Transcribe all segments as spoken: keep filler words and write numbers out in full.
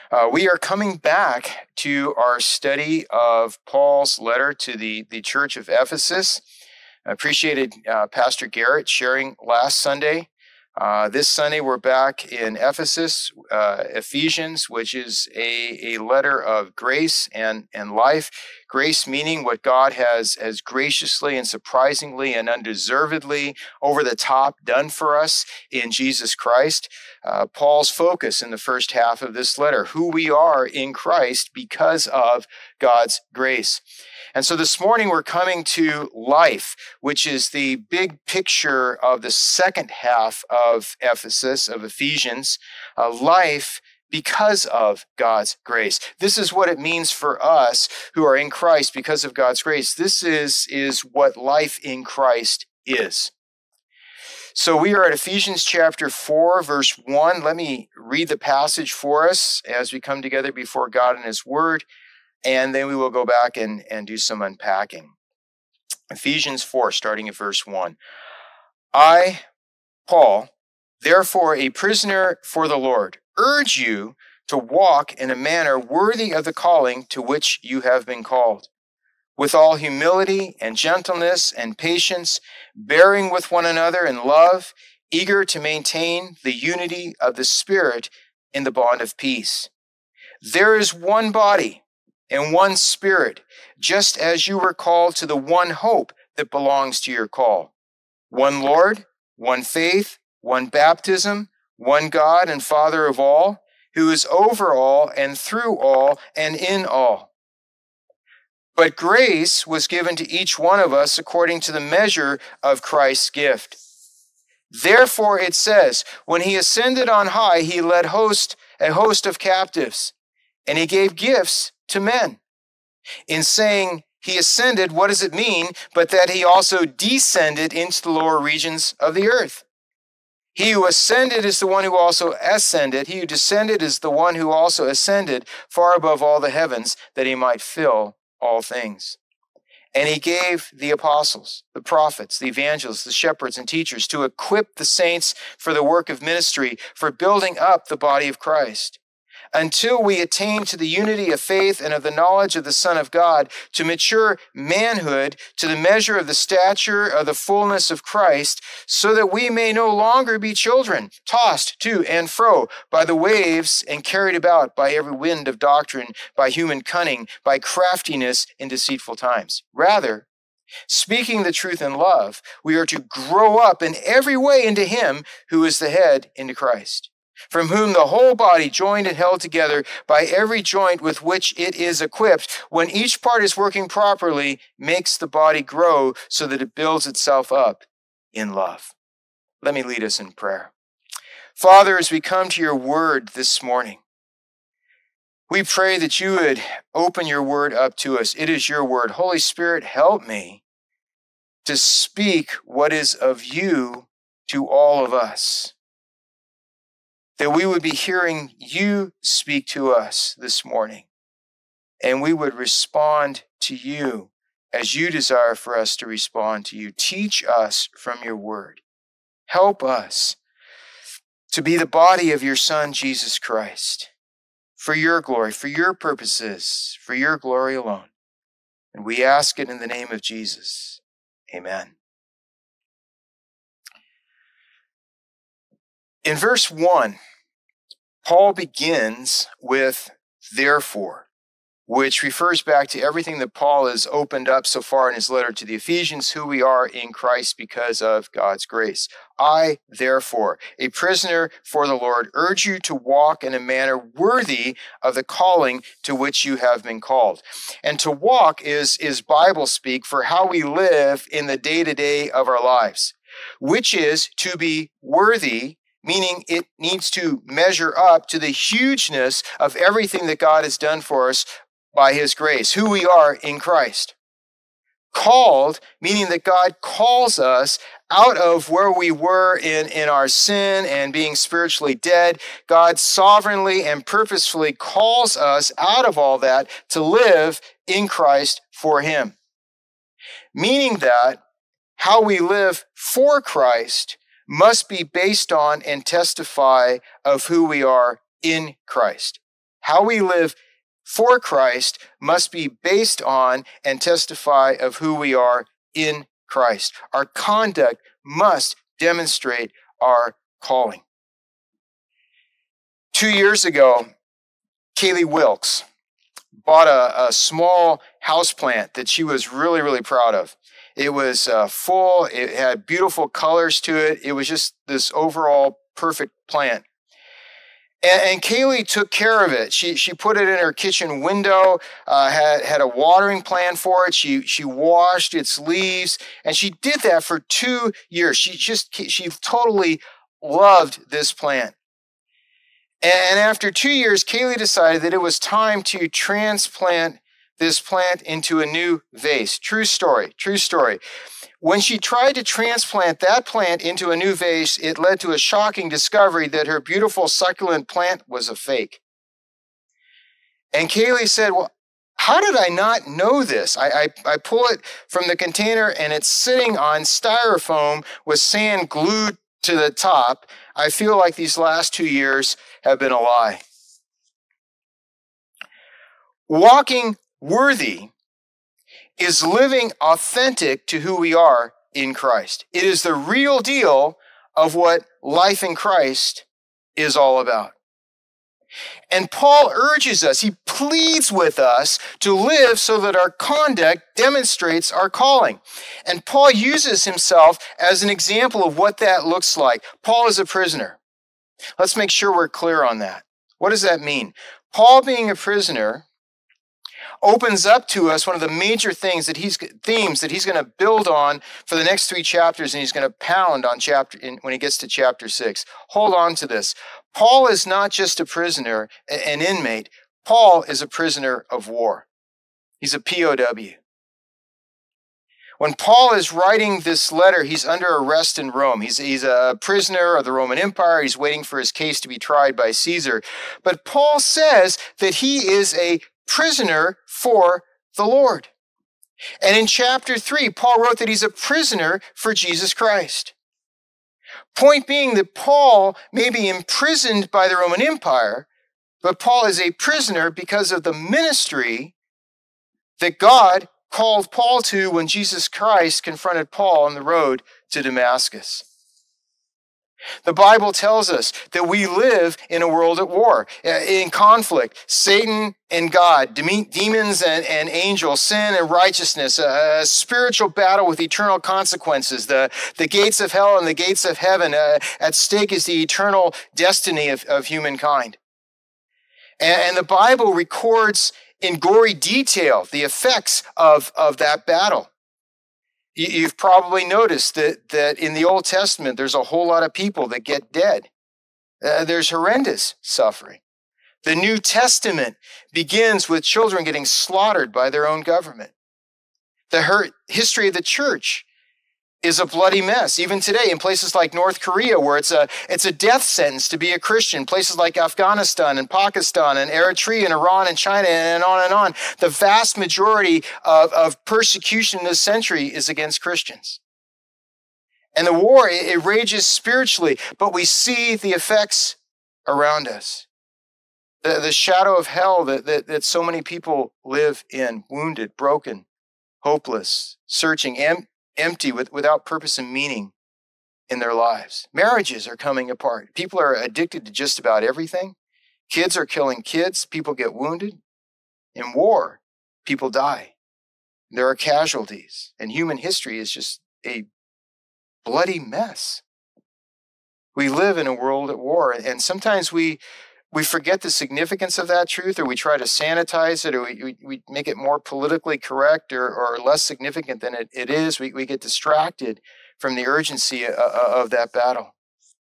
Uh, we are coming back to our study of Paul's letter to the, the church of Ephesus. I appreciated uh, Pastor Garrett sharing last Sunday. Uh, this Sunday, we're back in Ephesus, uh, Ephesians, which is a, a letter of grace and, and life. Grace meaning what God has, has graciously and surprisingly and undeservedly over the top done for us in Jesus Christ. Uh, Paul's focus in the first half of this letter, who we are in Christ because of God's grace. And so this morning we're coming to life, which is the big picture of the second half of Ephesus, of Ephesians, uh, life because of God's grace. This is what it means for us who are in Christ because of God's grace. This is, is what life in Christ is. So we are at Ephesians chapter four, verse one. Let me read the passage for us as we come together before God and His Word, and then we will go back and, and do some unpacking. Ephesians four, starting at verse one. I, Paul, therefore a prisoner for the Lord, urge you to walk in a manner worthy of the calling to which you have been called, with all humility and gentleness and patience, bearing with one another in love, eager to maintain the unity of the Spirit in the bond of peace. There is one body and one Spirit, just as you were called to the one hope that belongs to your call. One Lord, one faith, one baptism, one God and Father of all, who is over all and through all and in all. But grace was given to each one of us according to the measure of Christ's gift. Therefore it says, when he ascended on high, he led host, a host of captives, and he gave gifts to men. In saying he ascended, what does it mean but that he also descended into the lower regions of the earth? He who ascended is the one who also ascended. He who descended is the one who also ascended far above all the heavens, that he might fill all things. And he gave the apostles, the prophets, the evangelists, the shepherds, and teachers to equip the saints for the work of ministry, for building up the body of Christ, until we attain to the unity of faith and of the knowledge of the Son of God, to mature manhood, to the measure of the stature of the fullness of Christ, so that we may no longer be children, tossed to and fro by the waves and carried about by every wind of doctrine, by human cunning, by craftiness in deceitful times. Rather, speaking the truth in love, we are to grow up in every way into Him who is the head, into Christ, from whom the whole body, joined and held together by every joint with which it is equipped, when each part is working properly, makes the body grow so that it builds itself up in love. Let me lead us in prayer. Father, as we come to your word this morning, we pray that you would open your word up to us. It is your word. Holy Spirit, help me to speak what is of you to all of us, that we would be hearing you speak to us this morning, and we would respond to you as you desire for us to respond to you. Teach us from your word. Help us to be the body of your Son, Jesus Christ, for your glory, for your purposes, for your glory alone. And we ask it in the name of Jesus. Amen. In verse one, Paul begins with therefore, which refers back to everything that Paul has opened up so far in his letter to the Ephesians, who we are in Christ because of God's grace. I, therefore, a prisoner for the Lord, urge you to walk in a manner worthy of the calling to which you have been called. And to walk is, is Bible speak for how we live in the day-to-day of our lives, which is to be worthy, meaning it needs to measure up to the hugeness of everything that God has done for us by his grace, who we are in Christ. Called, meaning that God calls us out of where we were in, in our sin and being spiritually dead. God sovereignly and purposefully calls us out of all that to live in Christ for him. Meaning that how we live for Christ must be based on and testify of who we are in Christ. How we live for Christ must be based on and testify of who we are in Christ. Our conduct must demonstrate our calling. Two years ago, Kaylee Wilkes bought a, a small houseplant that she was really, really proud of. It was uh, full, it had beautiful colors to it. It was just this overall perfect plant. And, and Kaylee took care of it. She she put it in her kitchen window, uh, had, had a watering plan for it. She she washed its leaves, and she did that for two years. She just, she totally loved this plant. And after two years, Kaylee decided that it was time to transplant this plant into a new vase. True story, true story. When she tried to transplant that plant into a new vase, it led to a shocking discovery that her beautiful succulent plant was a fake. And Kaylee said, well, how did I not know this? I, I, I pull it from the container and it's sitting on styrofoam with sand glued to the top. I feel like these last two years have been a lie. Walking worthy is living authentic to who we are in Christ. It is the real deal of what life in Christ is all about. And Paul urges us, he pleads with us to live so that our conduct demonstrates our calling. And Paul uses himself as an example of what that looks like. Paul is a prisoner. Let's make sure we're clear on that. What does that mean? Paul, being a prisoner, opens up to us one of the major things that he's themes that he's going to build on for the next three chapters, and he's going to pound on chapter in, when he gets to chapter six. Hold on to this. Paul is not just a prisoner, an inmate. Paul is a prisoner of war. He's a P O W. When Paul is writing this letter, he's under arrest in Rome. He's, he's a prisoner of the Roman Empire. He's waiting for his case to be tried by Caesar. But Paul says that he is a prisoner for the Lord. And in chapter three, Paul wrote that he's a prisoner for Jesus Christ. Point being that Paul may be imprisoned by the Roman Empire, but Paul is a prisoner because of the ministry that God called Paul to when Jesus Christ confronted Paul on the road to Damascus. The Bible tells us that we live in a world at war, in conflict. Satan and God, demons and, and angels, sin and righteousness, a, a spiritual battle with eternal consequences, the, the gates of hell and the gates of heaven. Uh, at stake is the eternal destiny of, of humankind. And, and the Bible records in gory detail the effects of, of that battle. You've probably noticed that, that in the Old Testament, there's a whole lot of people that get dead. Uh, there's horrendous suffering. The New Testament begins with children getting slaughtered by their own government. The her- history of the church is a bloody mess. Even today, in places like North Korea, where it's a, it's a death sentence to be a Christian, places like Afghanistan and Pakistan and Eritrea and Iran and China and on and on, the vast majority of, of persecution in this century is against Christians. And the war, it, it rages spiritually, but we see the effects around us. The, the shadow of hell that, that, that so many people live in, wounded, broken, hopeless, searching, em- empty, with, without purpose and meaning in their lives. Marriages are coming apart. People are addicted to just about everything. Kids are killing kids. People get wounded. In war, people die. There are casualties. And human history is just a bloody mess. We live in a world at war. And sometimes we we forget the significance of that truth, or we try to sanitize it, or we, we, we make it more politically correct or, or less significant than it, it is. We, we get distracted from the urgency of, of that battle.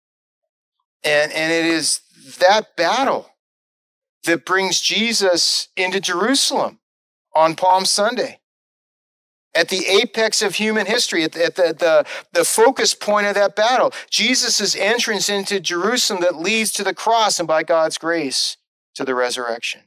And, and it is that battle that brings Jesus into Jerusalem on Palm Sunday. At the apex of human history, at, the, at the, the, the focus point of that battle, Jesus' entrance into Jerusalem that leads to the cross and by God's grace to the resurrection.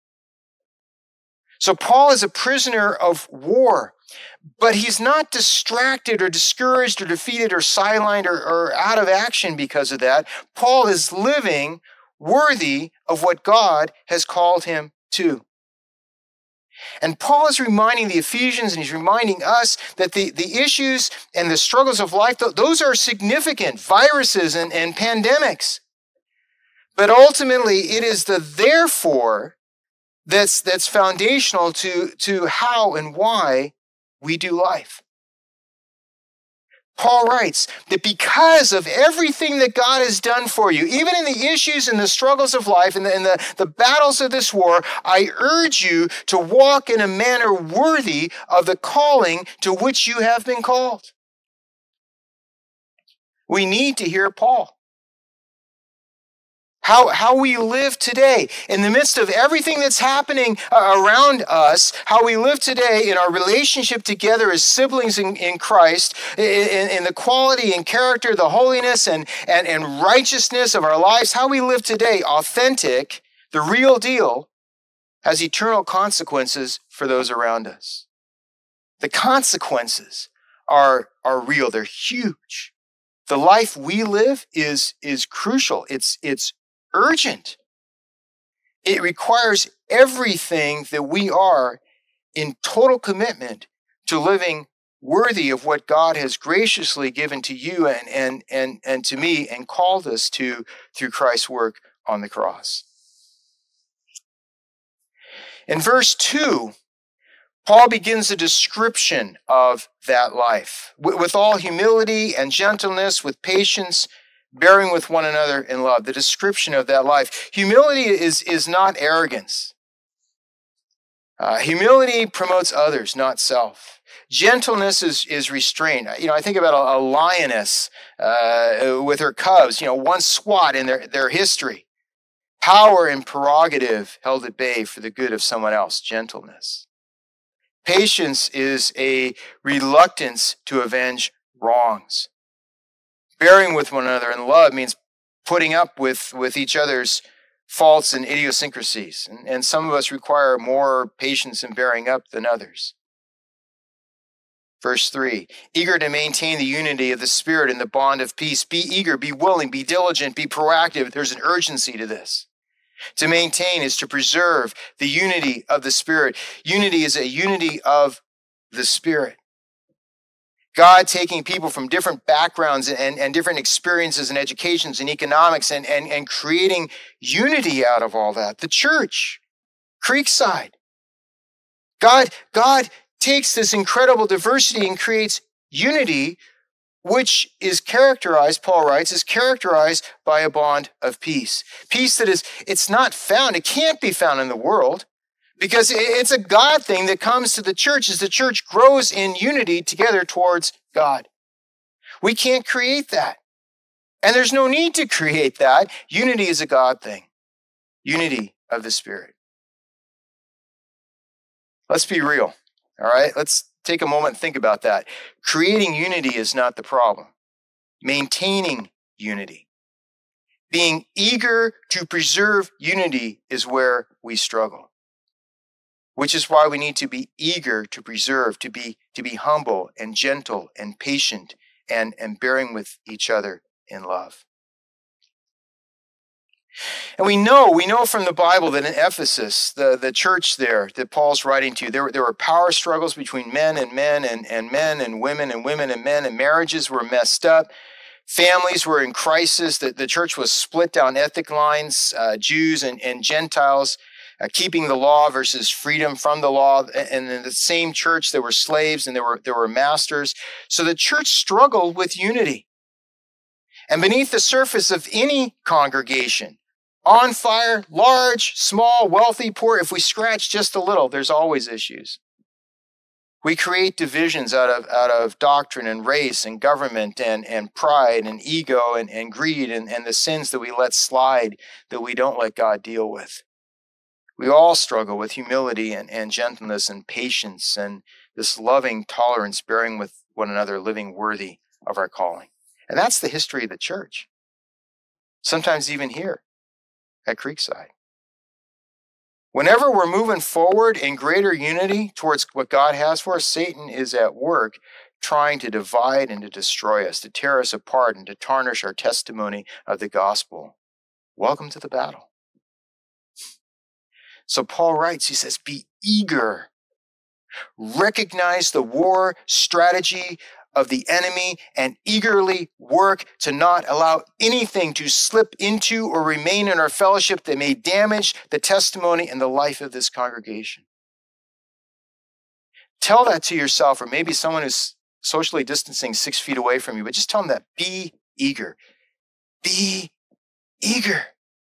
So Paul is a prisoner of war, but he's not distracted or discouraged or defeated or sidelined or, or out of action because of that. Paul is living worthy of what God has called him to. And Paul is reminding the Ephesians, and he's reminding us that the, the issues and the struggles of life, those are significant, viruses and, and pandemics. But ultimately, it is the therefore that's, that's foundational to, to how and why we do life. Paul writes that because of everything that God has done for you, even in the issues and the struggles of life and the, and the, the battles of this war, I urge you to walk in a manner worthy of the calling to which you have been called. We need to hear Paul. How, how we live today, in the midst of everything that's happening uh, around us, how we live today in our relationship together as siblings in, in Christ, in, in the quality and character, the holiness and, and, and righteousness of our lives, how we live today, authentic, the real deal, has eternal consequences for those around us. The consequences are, are real. They're huge. The life we live is, is crucial. It's, it's urgent. It requires everything that we are in total commitment to living worthy of what God has graciously given to you and, and, and, and to me and called us to through Christ's work on the cross. In verse two, Paul begins a description of that life with all humility and gentleness, with patience, bearing with one another in love, the description of that life. Humility is, is not arrogance. Uh, humility promotes others, not self. Gentleness is, is restraint. You know, I think about a, a lioness uh, with her cubs, you know, one swat in their, their history. Power and prerogative held at bay for the good of someone else, gentleness. Patience is a reluctance to avenge wrongs. Bearing with one another in love means putting up with, with each other's faults and idiosyncrasies. And, and some of us require more patience in bearing up than others. Verse three, eager to maintain the unity of the Spirit in the bond of peace. Be eager, be willing, be diligent, be proactive. There's an urgency to this. To maintain is to preserve the unity of the Spirit. Unity is a unity of the Spirit. God taking people from different backgrounds and, and different experiences and educations and economics and, and, and creating unity out of all that. The church, Creekside. God, God takes this incredible diversity and creates unity, which is characterized, Paul writes, is characterized by a bond of peace. Peace that is, it's not found, it can't be found in the world. Because it's a God thing that comes to the church as the church grows in unity together towards God. We can't create that. And there's no need to create that. Unity is a God thing. Unity of the Spirit. Let's be real. All right? Let's take a moment and think about that. Creating unity is not the problem. Maintaining unity, being eager to preserve unity is where we struggle. Which is why we need to be eager to preserve, to be, to be humble and gentle and patient and, and bearing with each other in love. And we know, we know from the Bible that in Ephesus, the, the church there that Paul's writing to, there, there were power struggles between men and men and, and men and women and women and men, and marriages were messed up. Families were in crisis. The, the church was split down ethnic lines, uh, Jews and, and Gentiles. Uh, keeping the law versus freedom from the law. And in the same church, there were slaves and there were, there were masters. So the church struggled with unity. And beneath the surface of any congregation, on fire, large, small, wealthy, poor, if we scratch just a little, there's always issues. We create divisions out of, out of doctrine and race and government and, and pride and ego and, and greed and, and the sins that we let slide that we don't let God deal with. We all struggle with humility and, and gentleness and patience and this loving tolerance, bearing with one another, living worthy of our calling. And that's the history of the church. Sometimes even here at Creekside. Whenever we're moving forward in greater unity towards what God has for us, Satan is at work trying to divide and to destroy us, to tear us apart and to tarnish our testimony of the gospel. welcome to the battle. So Paul writes, he says, be eager. Recognize the war strategy of the enemy and eagerly work to not allow anything to slip into or remain in our fellowship that may damage the testimony and the life of this congregation. Tell that to yourself, or maybe someone who's socially distancing six feet away from you, but just tell them that. Be eager. Be eager.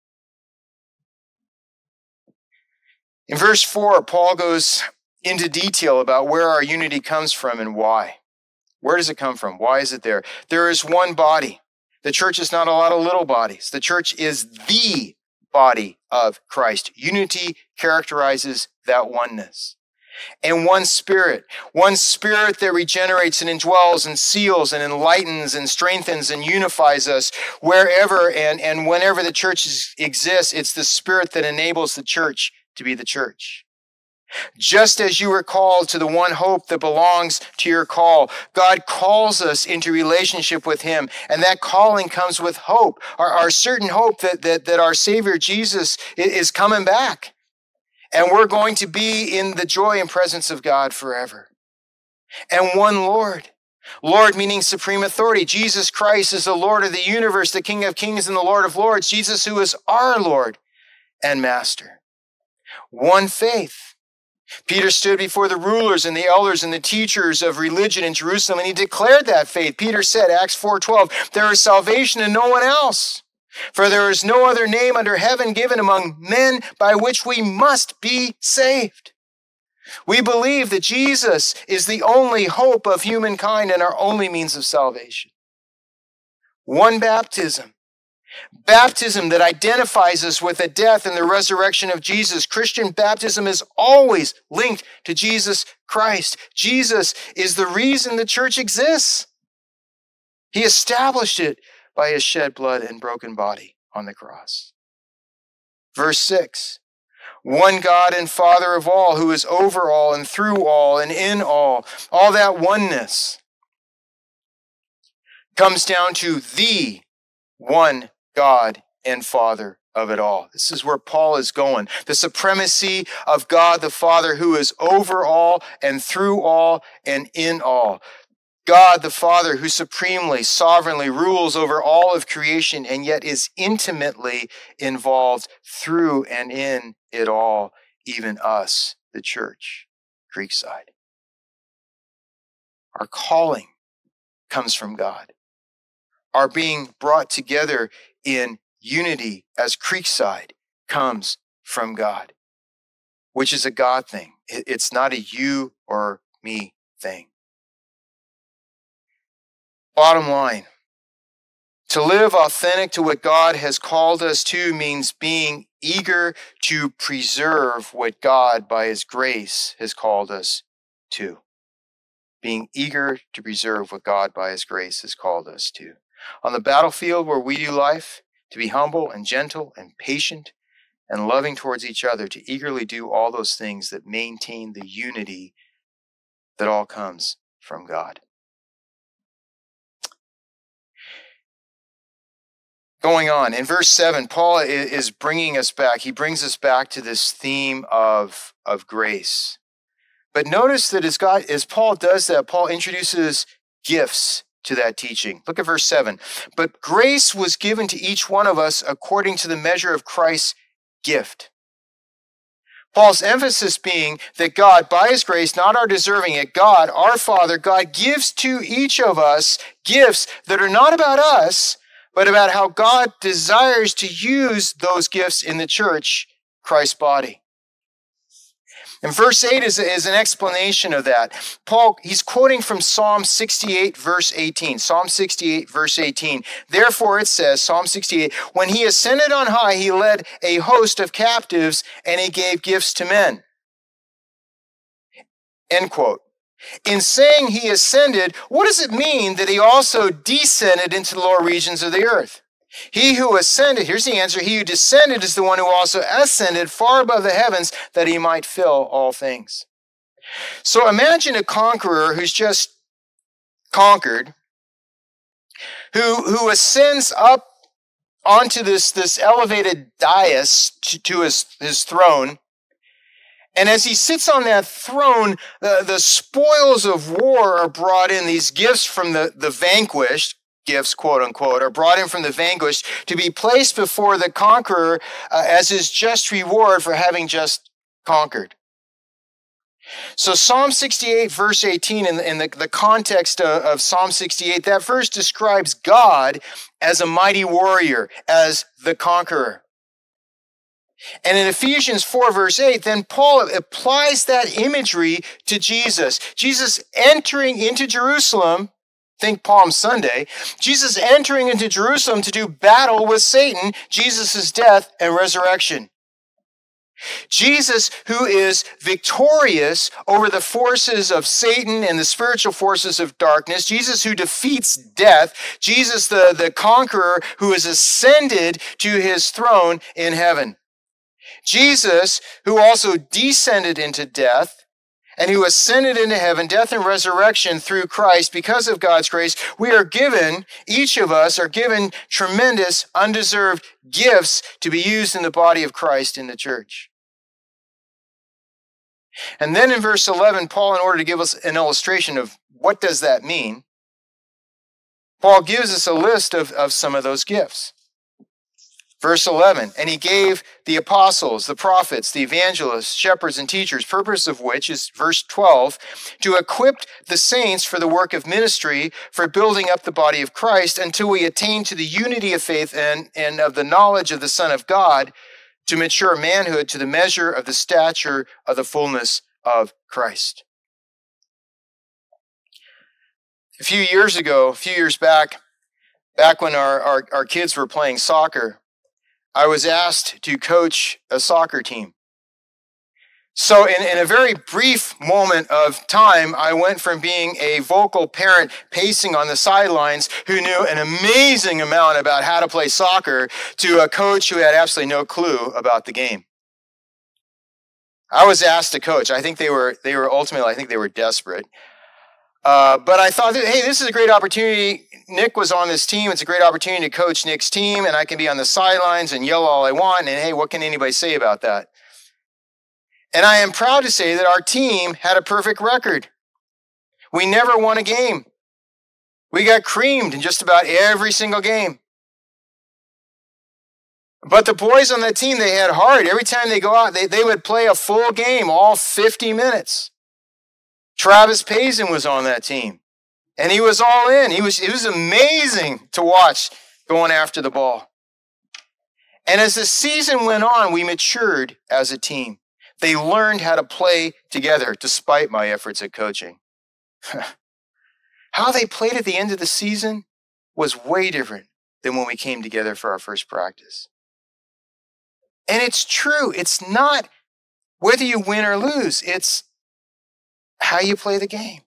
In verse four, Paul goes into detail about where our unity comes from and why. Where does it come from? Why is it there? There is one body. The church is not a lot of little bodies. The church is the body of Christ. Unity characterizes that oneness. And one spirit, one spirit that regenerates and indwells and seals and enlightens and strengthens and unifies us wherever and, and whenever the church is, exists. It's the spirit that enables the church to be the church. Just as you were called to the one hope that belongs to your call, God calls us into relationship with him, and that calling comes with hope, our, our certain hope that, that, that our Savior Jesus is coming back, and we're going to be in the joy and presence of God forever. And one Lord. Lord meaning supreme authority. Jesus Christ is the Lord of the universe, the King of kings and the Lord of lords. Jesus, who is our Lord and Master. One faith. Peter stood before the rulers and the elders and the teachers of religion in Jerusalem, and he declared that faith. Peter said, Acts four twelve, there is salvation in no one else, for there is no other name under heaven given among men by which we must be saved. We believe that Jesus is the only hope of humankind and our only means of salvation. One baptism. Baptism that identifies us with the death and the resurrection of Jesus. Christian baptism is always linked to Jesus Christ. Jesus is the reason the church exists. He established it by his shed blood and broken body on the cross. Verse six, one God and Father of all, who is over all and through all and in all. All that oneness comes down to the one God and Father of it all. This is where Paul is going. The supremacy of God the Father, who is over all and through all and in all. God the Father, who supremely, sovereignly rules over all of creation and yet is intimately involved through and in it all, even us, the church, Creekside. Our calling comes from God. Our being brought together in unity as Creekside comes from God, which is a God thing. It's not a you or me thing. Bottom line, to live authentic to what God has called us to means being eager to preserve what God, by his grace, has called us to. Being eager to preserve what God, by his grace, has called us to. On the battlefield where we do life, to be humble and gentle and patient and loving towards each other, to eagerly do all those things that maintain the unity that all comes from God. Going on, in verse seven, Paul is bringing us back. He brings us back to this theme of, of grace. But notice that as, God, as Paul does that, Paul introduces gifts to that teaching. Look at verse seven. But grace was given to each one of us according to the measure of Christ's gift. Paul's emphasis being that God, by his grace, not our deserving it, God, our Father, God gives to each of us gifts that are not about us, but about how God desires to use those gifts in the church, Christ's body. And verse eight is, is an explanation of that. Paul, he's quoting from Psalm sixty-eight, verse eighteen. Psalm sixty-eight, verse eighteen. Therefore it says, Psalm sixty-eight, when he ascended on high, he led a host of captives and he gave gifts to men. End quote. In saying he ascended, what does it mean that he also descended into the lower regions of the earth? He who ascended, here's the answer, he who descended is the one who also ascended far above the heavens that he might fill all things. So imagine a conqueror who's just conquered, who, who ascends up onto this, this elevated dais to, to his, his throne. And as he sits on that throne, the, the spoils of war are brought in. These gifts from the, the vanquished, gifts, quote unquote, are brought in from the vanquished to be placed before the conqueror uh, as his just reward for having just conquered. So Psalm sixty-eight, verse eighteen, in, the, in the, the context of, of Psalm sixty-eight, that verse describes God as a mighty warrior, as the conqueror. And in Ephesians four, verse eight, then Paul applies that imagery to Jesus. Jesus entering into Jerusalem, think Palm Sunday, Jesus entering into Jerusalem to do battle with Satan, Jesus' death and resurrection. Jesus, who is victorious over the forces of Satan and the spiritual forces of darkness, Jesus who defeats death, Jesus the, the conqueror who is ascended to his throne in heaven. Jesus, who also descended into death and who ascended into heaven, death and resurrection through Christ, because of God's grace, we are given, each of us are given tremendous, undeserved gifts to be used in the body of Christ in the church. And then in verse eleven, Paul, in order to give us an illustration of what does that mean, Paul gives us a list of, of some of those gifts. Verse eleven, and he gave the apostles, the prophets, the evangelists, shepherds, and teachers, purpose of which is verse twelve, to equip the saints for the work of ministry, for building up the body of Christ, until we attain to the unity of faith and, and of the knowledge of the Son of God, to mature manhood, to the measure of the stature of the fullness of Christ. A few years ago, a few years back, back when our, our, our kids were playing soccer, I was asked to coach a soccer team. So in, in a very brief moment of time, I went from being a vocal parent pacing on the sidelines who knew an amazing amount about how to play soccer to a coach who had absolutely no clue about the game. I was asked to coach. I think they were, they were ultimately, I think they were desperate. Uh, but I thought, that, hey, this is a great opportunity. Nick was on this team. It's a great opportunity to coach Nick's team, and I can be on the sidelines and yell all I want, and hey, what can anybody say about that? And I am proud to say that our team had a perfect record. We never won a game. We got creamed in just about every single game. But the boys on that team, they had heart. Every time they go out, they, they would play a full game, all fifty minutes. Travis Payson was on that team, and he was all in. He was, it was amazing to watch going after the ball. And as the season went on, we matured as a team. They learned how to play together despite my efforts at coaching. How they played at the end of the season was way different than when we came together for our first practice. And it's true. It's not whether you win or lose. It's how you play the game.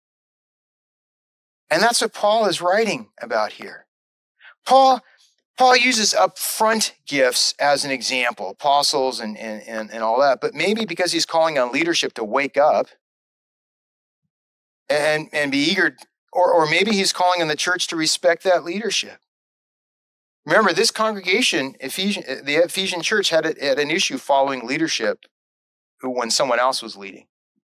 And that's what Paul is writing about here. Paul Paul uses upfront gifts as an example, apostles and, and, and, and all that, but maybe because he's calling on leadership to wake up and, and be eager, or, or maybe he's calling on the church to respect that leadership. Remember, this congregation, Ephesian, the Ephesian church, had, a, had an issue following leadership when someone else was leading.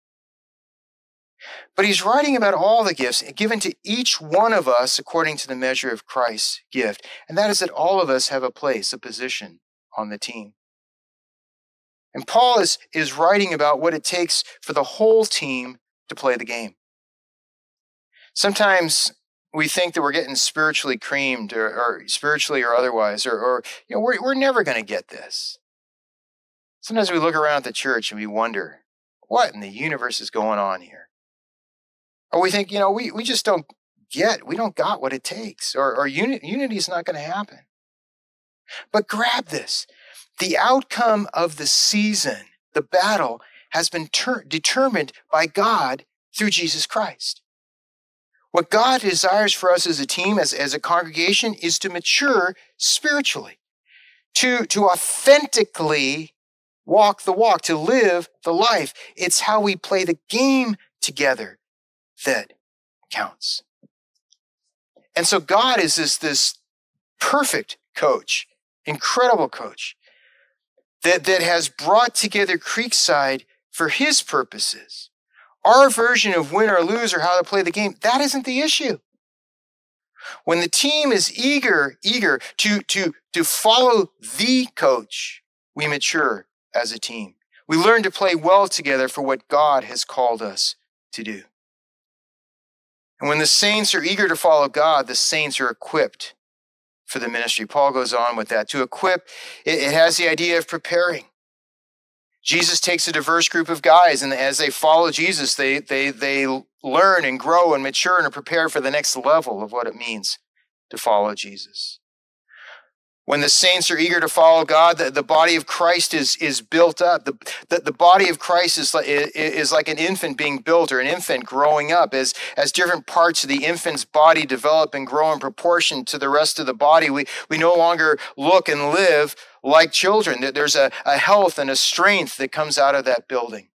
But he's writing about all the gifts given to each one of us according to the measure of Christ's gift. And that is that all of us have a place, a position on the team. And Paul is, is writing about what it takes for the whole team to play the game. Sometimes we think that we're getting spiritually creamed or, or spiritually or otherwise, or, or you know, we're, we're never going to get this. Sometimes we look around at the church and we wonder, what in the universe is going on here? Or we think, you know, we, we just don't get, we don't got what it takes, or, or uni, unity is not going to happen. But grab this. The outcome of the season, the battle, has been ter- determined by God through Jesus Christ. What God desires for us as a team, as, as a congregation, is to mature spiritually, to, to authentically walk the walk, to live the life. It's how we play the game together that counts. And so God is this, this perfect coach, incredible coach, that, that has brought together Creekside for his purposes. Our version of win or lose or how to play the game, that isn't the issue. When the team is eager, eager to, to, to follow the coach, we mature as a team. We learn to play well together for what God has called us to do. And when the saints are eager to follow God, the saints are equipped for the ministry. Paul goes on with that. To equip, it, it has the idea of preparing. Jesus takes a diverse group of guys, and as they follow Jesus, they, they, they learn and grow and mature and are prepared for the next level of what it means to follow Jesus. When the saints are eager to follow God, the, the body of Christ is, is built up. The, the, the body of Christ is like, is like an infant being built or an infant growing up. As, as different parts of the infant's body develop and grow in proportion to the rest of the body, we, we no longer look and live like children. There's a, a health and a strength that comes out of that building.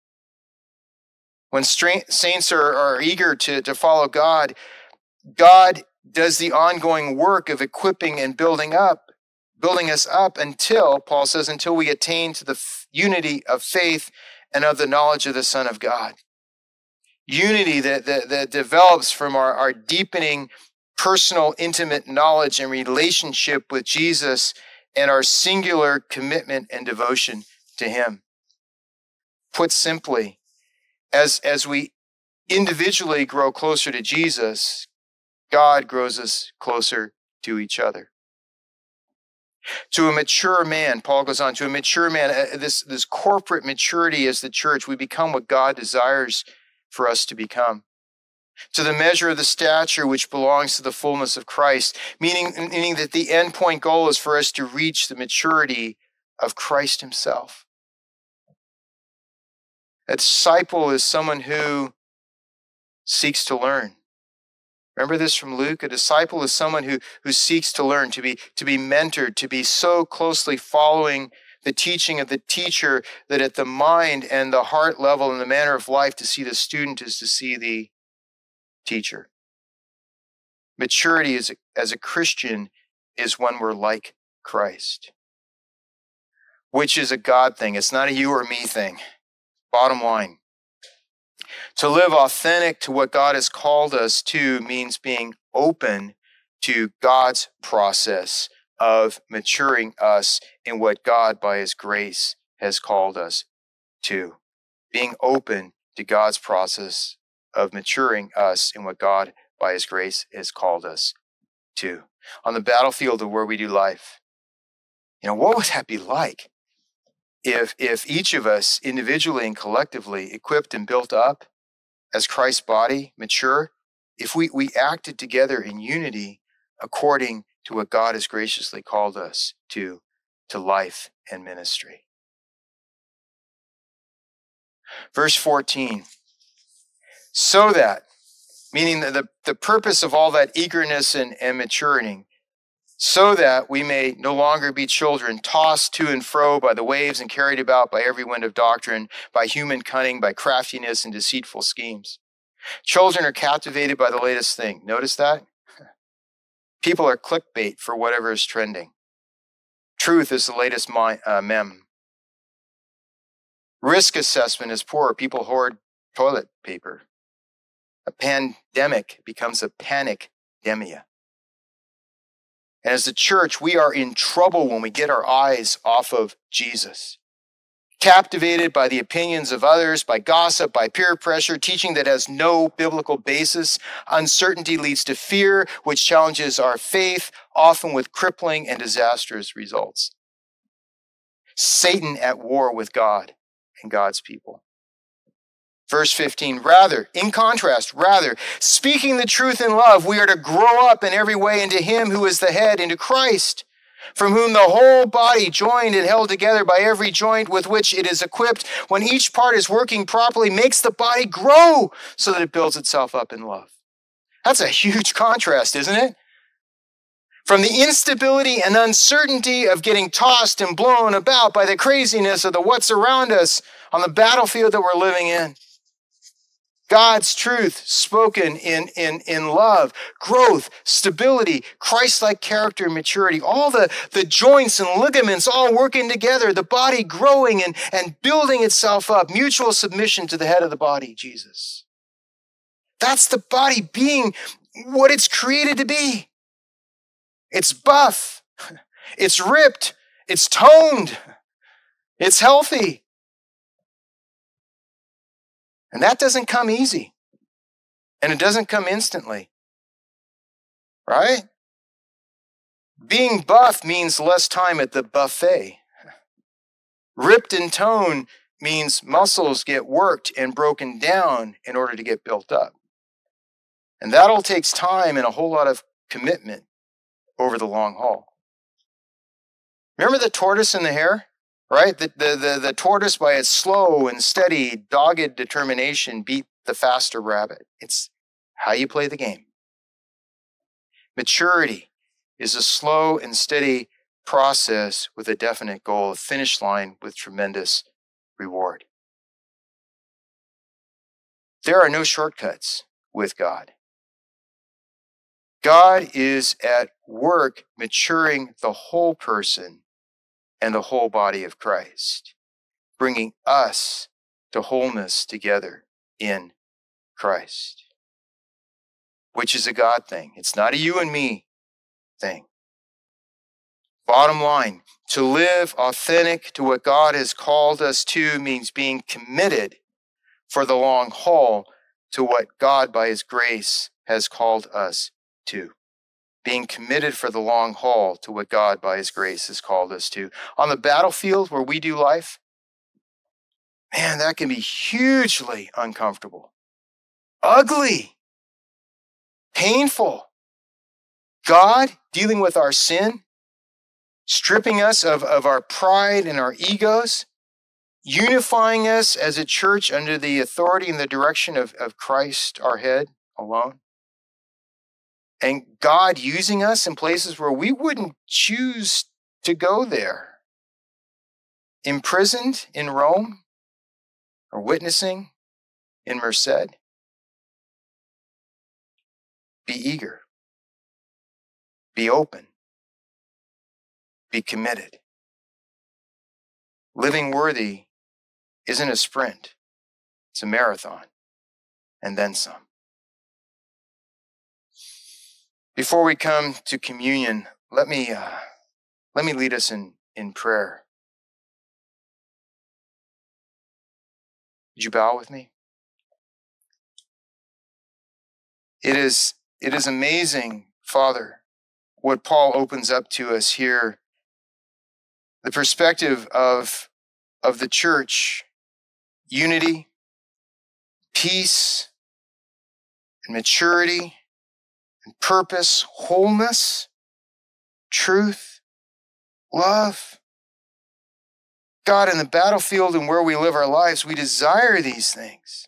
When strength, saints are, are eager to, to follow God, God does the ongoing work of equipping and building up, building us up until, Paul says, until we attain to the f- unity of faith and of the knowledge of the Son of God. Unity that, that, that develops from our, our deepening personal, intimate knowledge and relationship with Jesus and our singular commitment and devotion to him. Put simply, as, as we individually grow closer to Jesus, God grows us closer to each other. To a mature man, Paul goes on, to a mature man, uh, this, this corporate maturity as the church, we become what God desires for us to become. To the measure of the stature which belongs to the fullness of Christ, meaning, meaning that the end point goal is for us to reach the maturity of Christ himself. A disciple is someone who seeks to learn. Remember this from Luke? A disciple is someone who, who seeks to learn, to be, to be mentored, to be so closely following the teaching of the teacher that at the mind and the heart level and the manner of life, to see the student is to see the teacher. Maturity as a, as a Christian is when we're like Christ, which is a God thing. It's not a you or me thing. Bottom line. To live authentic to what God has called us to means being open to God's process of maturing us in what God, by his grace, has called us to. Being open to God's process of maturing us in what God, by his grace, has called us to. On the battlefield of where we do life, you know, what would that be like if, if each of us individually and collectively, equipped and built up as Christ's body, mature, if we, we acted together in unity according to what God has graciously called us to, to life and ministry. Verse fourteen, so that, meaning that the, the purpose of all that eagerness and, and maturing, so that we may no longer be children, tossed to and fro by the waves and carried about by every wind of doctrine, by human cunning, by craftiness and deceitful schemes. Children are captivated by the latest thing. Notice that? People are clickbait for whatever is trending. Truth is the latest mi- uh, mem. Risk assessment is poor. People hoard toilet paper. A pandemic becomes a panic-demia. And as the church, we are in trouble when we get our eyes off of Jesus. Captivated by the opinions of others, by gossip, by peer pressure, teaching that has no biblical basis. Uncertainty leads to fear, which challenges our faith, often with crippling and disastrous results. Satan at war with God and God's people. Verse fifteen, rather, in contrast, rather, speaking the truth in love, we are to grow up in every way into him who is the head, into Christ, from whom the whole body, joined and held together by every joint with which it is equipped, when each part is working properly, makes the body grow so that it builds itself up in love. That's a huge contrast, isn't it? From the instability and uncertainty of getting tossed and blown about by the craziness of the what's around us on the battlefield that we're living in, God's truth spoken in, in, in love, growth, stability, Christ-like character and maturity, all the, the joints and ligaments all working together, the body growing and, and building itself up, mutual submission to the head of the body, Jesus. That's the body being what it's created to be. It's buff, it's ripped, it's toned, it's healthy. And that doesn't come easy. And it doesn't come instantly. Right? Being buff means less time at the buffet. Ripped and toned means muscles get worked and broken down in order to get built up. And that all takes time and a whole lot of commitment over the long haul. Remember the tortoise and the hare? Right? The, the, the, the tortoise, by its slow and steady, dogged determination, beat the faster rabbit. It's how you play the game. Maturity is a slow and steady process with a definite goal, a finish line with tremendous reward. There are no shortcuts with God. God is at work maturing the whole person and the whole body of Christ, bringing us to wholeness together in Christ, which is a God thing. It's not a you and me thing. Bottom line, to live authentic to what God has called us to means being committed for the long haul to what God, by His grace, has called us to. Being committed for the long haul to what God, by His grace, has called us to. On the battlefield where we do life, man, that can be hugely uncomfortable, ugly, painful. God dealing with our sin, stripping us of, of our pride and our egos, unifying us as a church under the authority and the direction of, of Christ, our head, alone. And God using us in places where we wouldn't choose to go there. Imprisoned in Rome, or witnessing in Merced. Be eager. Be open. Be committed. Living worthy isn't a sprint. It's a marathon. And then some. Before we come to communion, let me uh, let me lead us in, in prayer. Would you bow with me? It is it is amazing, Father, what Paul opens up to us here. The perspective of, of the church, unity, peace, and maturity, and purpose, wholeness, truth, love. God, in the battlefield and where we live our lives, we desire these things.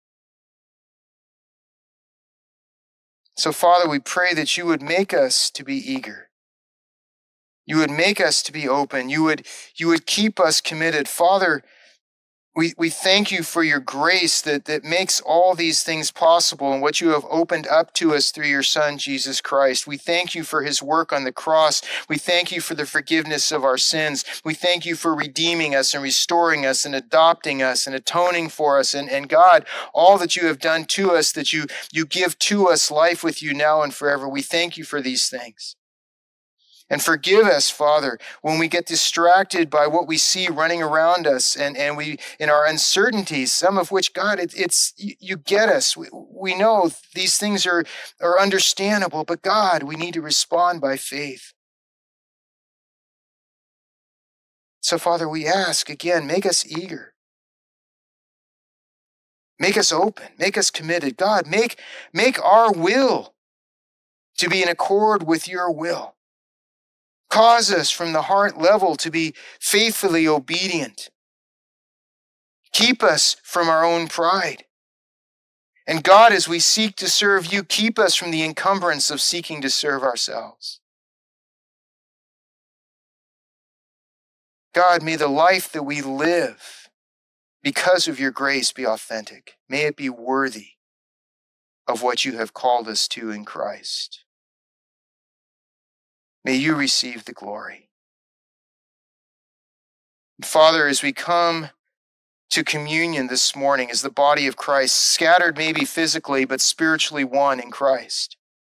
So, Father, we pray that you would make us to be eager. You would make us to be open. You would, you would keep us committed. Father, We we thank you for your grace that, that makes all these things possible and what you have opened up to us through your Son, Jesus Christ. We thank you for his work on the cross. We thank you for the forgiveness of our sins. We thank you for redeeming us and restoring us and adopting us and atoning for us. And, and God, all that you have done to us, that you, you give to us life with you now and forever. We thank you for these things. And forgive us, Father, when we get distracted by what we see running around us and, and we, in our uncertainties, some of which, God, it, it's, you, you get us. We, we know these things are, are understandable, but God, we need to respond by faith. So, Father, we ask again, make us eager. Make us open. Make us committed. God, make, make our will to be in accord with your will. Cause us from the heart level to be faithfully obedient. Keep us from our own pride. And God, as we seek to serve you, keep us from the encumbrance of seeking to serve ourselves. God, may the life that we live because of your grace, be authentic. May it be worthy of what you have called us to in Christ. May you receive the glory. Father, as we come to communion this morning as the body of Christ, scattered maybe physically, but spiritually one in Christ,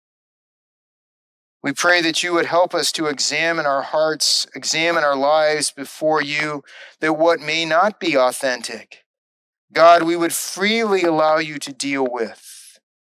we pray that you would help us to examine our hearts, examine our lives before you, that what may not be authentic, God, we would freely allow you to deal with.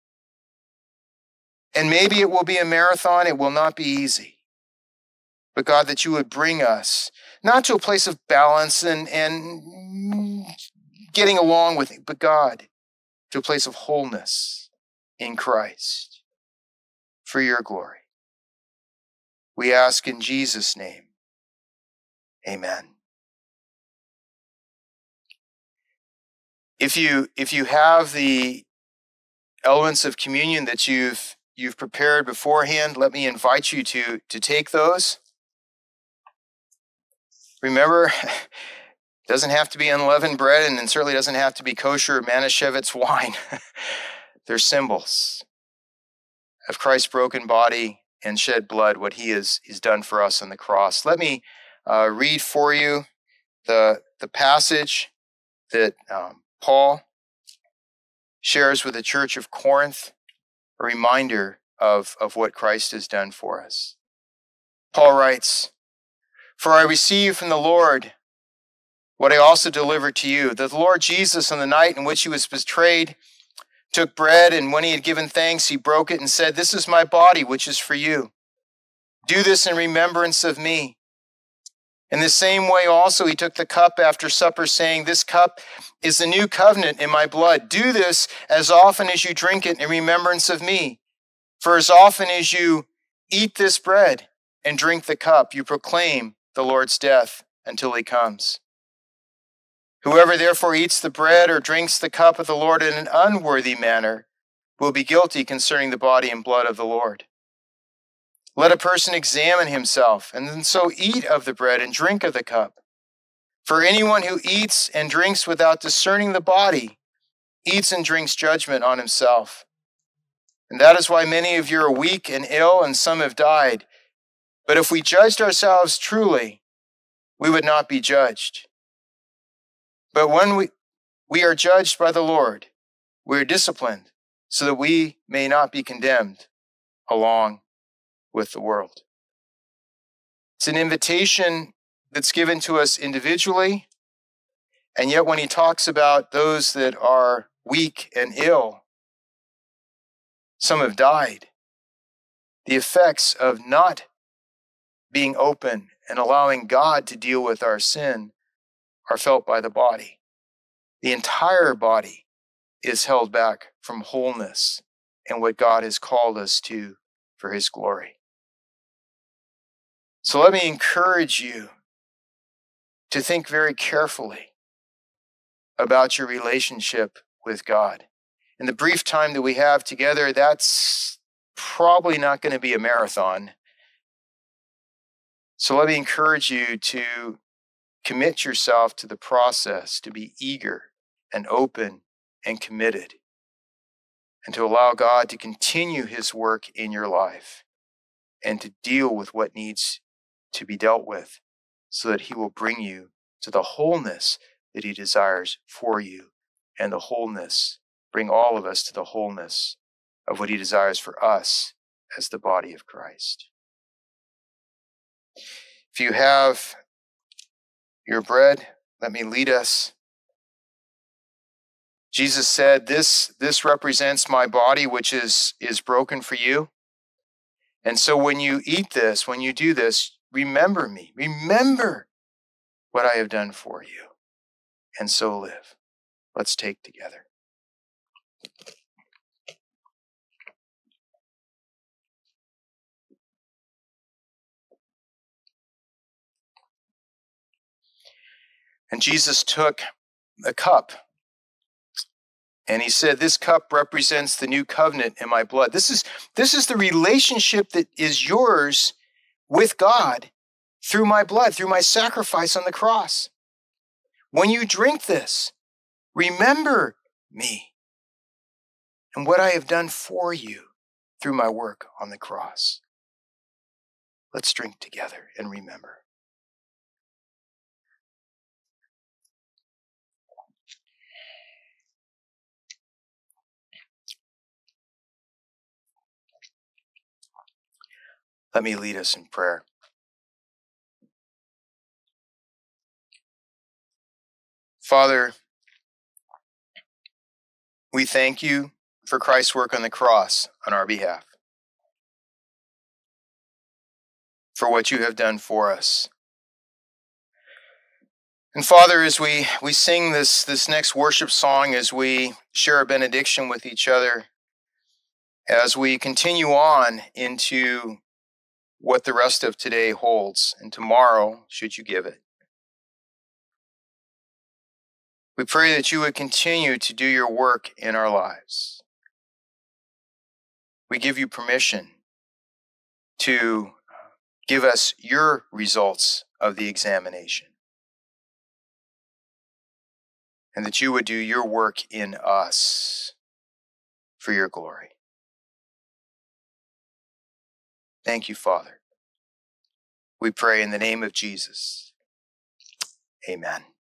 And maybe it will be a marathon, it will not be easy. But God, that you would bring us not to a place of balance and, and getting along with it, but God, to a place of wholeness in Christ for your glory. We ask in Jesus' name, amen. If you, if you have the elements of communion that you've, you've prepared beforehand, let me invite you to, to take those. Remember, it doesn't have to be unleavened bread, and it certainly doesn't have to be kosher or Manischewitz wine. They're symbols of Christ's broken body and shed blood, what he has he's done for us on the cross. Let me uh, read for you the, the passage that um, Paul shares with the church of Corinth, a reminder of, of what Christ has done for us. Paul writes, "For I received from the Lord what I also delivered to you, that the Lord Jesus, on the night in which he was betrayed, took bread, and when he had given thanks, he broke it and said, 'This is my body, which is for you. Do this in remembrance of me.' In the same way also he took the cup after supper, saying, 'This cup is the new covenant in my blood. Do this as often as you drink it in remembrance of me. For as often as you eat this bread and drink the cup, you proclaim the Lord's death until he comes. Whoever therefore eats the bread or drinks the cup of the Lord in an unworthy manner will be guilty concerning the body and blood of the Lord. Let a person examine himself, and then so eat of the bread and drink of the cup. For anyone who eats and drinks without discerning the body eats and drinks judgment on himself. And that is why many of you are weak and ill, and some have died. But if we judged ourselves truly, we would not be judged. But when we, we are judged by the Lord, we are disciplined, so that we may not be condemned along with the world." It's an invitation that's given to us individually, and yet when he talks about those that are weak and ill, some have died. The effects of not being open and allowing God to deal with our sin are felt by the body. The entire body is held back from wholeness and what God has called us to for his glory. So let me encourage you to think very carefully about your relationship with God. In the brief time that we have together, that's probably not going to be a marathon. So let me encourage you to commit yourself to the process, to be eager and open and committed, and to allow God to continue his work in your life and to deal with what needs to be dealt with, so that he will bring you to the wholeness that he desires for you, and the wholeness, bring all of us to the wholeness of what he desires for us as the body of Christ. If you have your bread, let me lead us. Jesus said, this, this represents my body, which is, is broken for you. And so when you eat this, when you do this, remember me. Remember what I have done for you. And so live. Let's take together. And Jesus took the cup, and he said, "This cup represents the new covenant in my blood." This is, this is the relationship that is yours with God through my blood, through my sacrifice on the cross. when you drink this, remember me and what I have done for you through my work on the cross. Let's drink together and remember. Let me lead us in prayer. Father, we thank you for Christ's work on the cross on our behalf, for what you have done for us. And Father, as we, we sing this, this next worship song, as we share a benediction with each other, as we continue on into what the rest of today holds, and tomorrow, should you give it, we pray that you would continue to do your work in our lives. We give you permission to give us your results of the examination, and that you would do your work in us for your glory. Thank you, Father. We pray in the name of Jesus. Amen.